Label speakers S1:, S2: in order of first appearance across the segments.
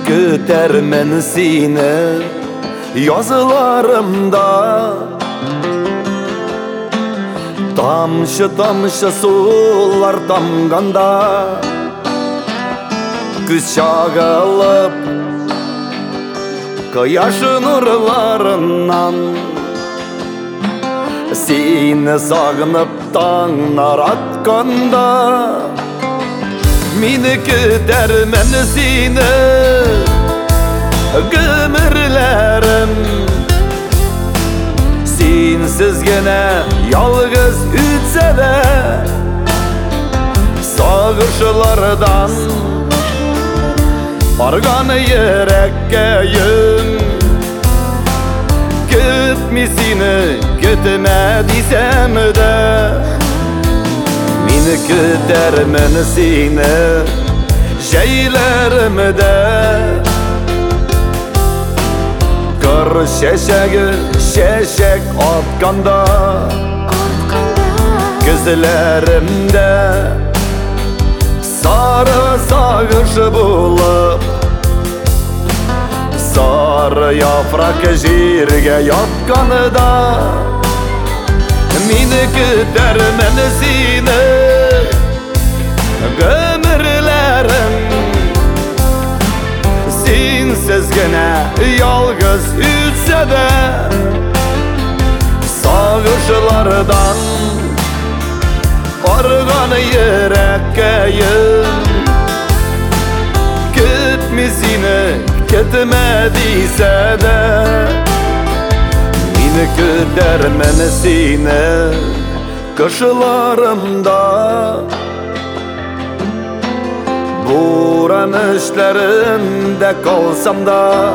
S1: Kötermen seni yazılarımda, tamşı tamşı sular damganda, küz çağılıp kıyaş nurlarından seni sağınıp tağlar atkanda, meni kötermen seni gömürlerim. Sensiz gene yalgız ütse de sağışlardan argan yürekke yün, kötmesini kötüme desem de meni kötermen seni şeylerimde. Kır şeşegi şeşek atkanda, gözlerimde sarı sağış bulup, sarı yaprak jirge yapkanıda meni kötermen seni gömürlerim. Sensiz gene yalgız ütse de sağışlardan argan yürekke yün, kötmesini kötüme dese de meni kötermen seni kışlarımda. Buranışlarında kalsam da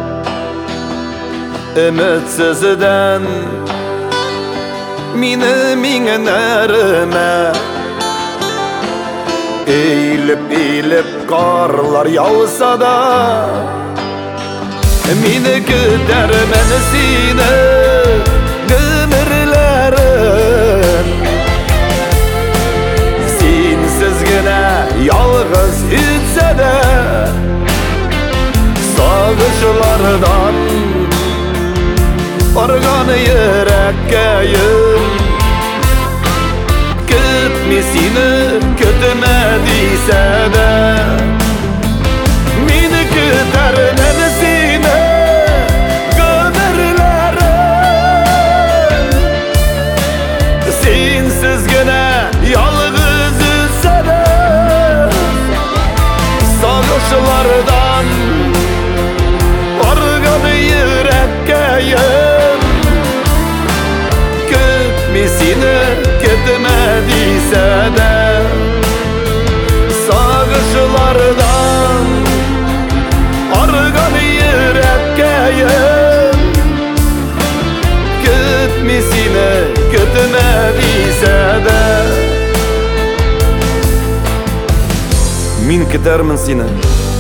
S1: ümitsizden meni minnerime eğilip eğilip karlar yağsa da meni kötermen seni gömürlerim. Sensiz gene yalgız ütse de sağışlardan argan yürekke yün, kötmesini kötüme dese de meni kötermen seni gömürlerim. Sensiz gene yalgız ütse de sağışlardan argan yürekke yün, kötmesini kötüme dese de sağışlardan argan yürekke yün, kötmesini kötüme dese de min kötermen seni